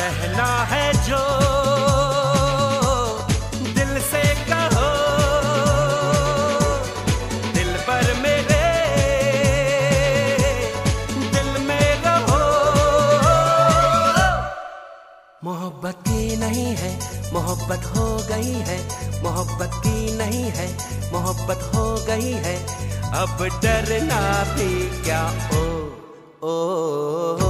कहना है जो दिल से कहो, दिल पर मेरे दिल में रहो। मोहब्बत की नहीं है, मोहब्बत हो गई है, मोहब्बत की नहीं है, मोहब्बत हो गई है। अब डरना भी क्या, ओ, ओ।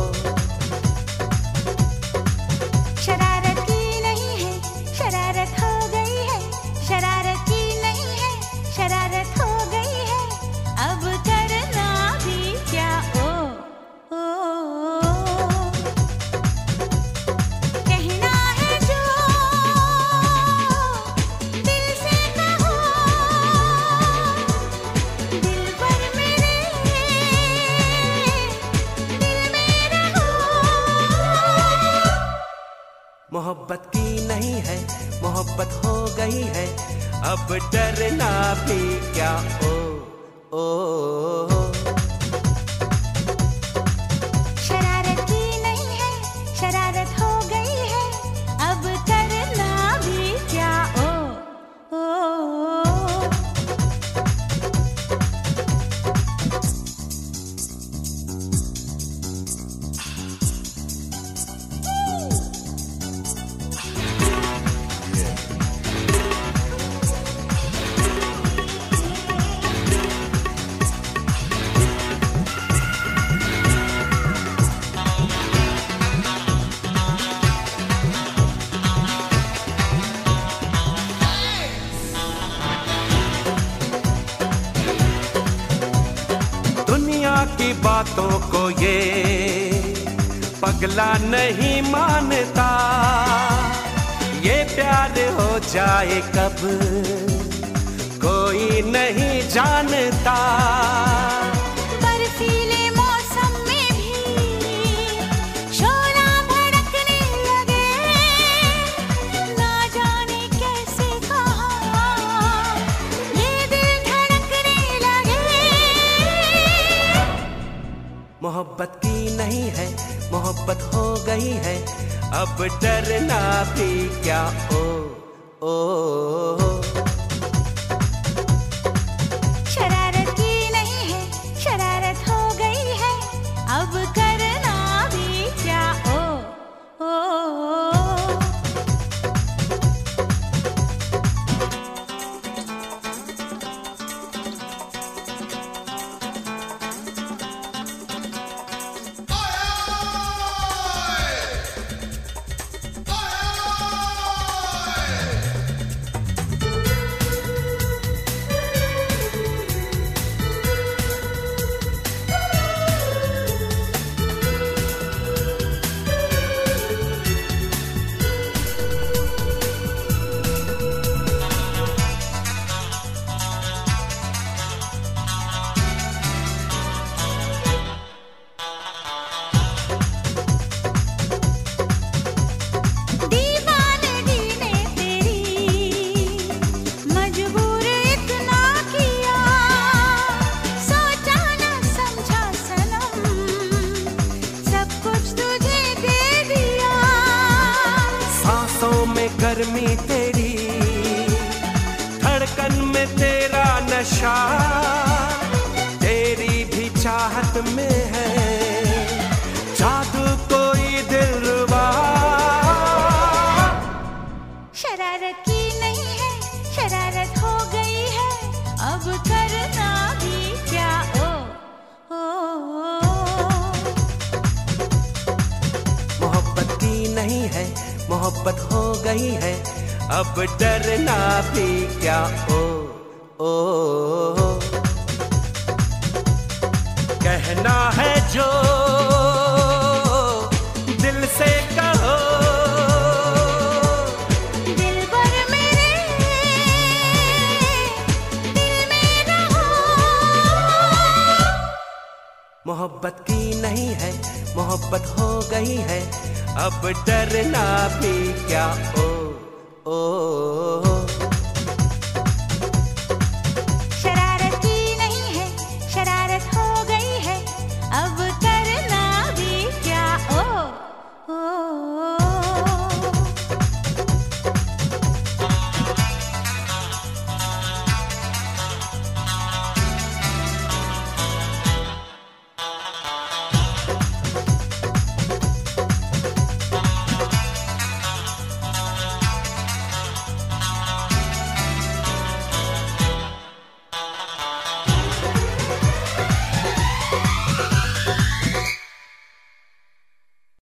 शरारत की नहीं है, शरारत हो गई है, शरारत की नहीं है, शरारत हो गई है। अब करना भी क्या, ओ, ओ। कहना है जो दिल से कहो, दिल पर मेरे दिल में रहो। मोहब्बत की नहीं है, मोहब्बत हो गई है। अब डरना भी क्या, ओ, ओ। शरारत की नहीं है, शरारत हो गई है। अब करना भी क्या, ओ, ओ। दुनिया की बातों को ये पगला नहीं मानता, ये प्यार हो जाए कब कोई नहीं जानता। बर्फीले मौसम में भी शोला भड़कने लगे, ना जाने कैसे कहाँ ये दिल धड़कने लगे। मोहब्बत की नहीं है, मोहब्बत हो गई है। अब डरना भी क्या, ओ, ओ। शरारत की नहीं है, शरारत हो गई है। अब करना भी क्या, ओ, ओ। दीवानगी ने तेरी मजबूर इतना किया, सोचा न समझा सनम, सब कुछ तुझे दे दिया। सांसों में गर्मी तेरी, धड़कन में तेरा नशा, तेरी भी चाहत में है जादू कोई दिलरुबा। शरारत की नहीं है, शरारत हो गई है। अब करना भी क्या, ओ, ओ। मोहब्बत की नहीं है, मोहब्बत हो गई है। अब डरना भी क्या, ओ, ओ। कहना है जो दिल से कहो, दिल पर मेरे दिल में रहो। मोहब्बत की नहीं है, मोहब्बत हो गई है। अब डरना भी क्या, ओ, ओ।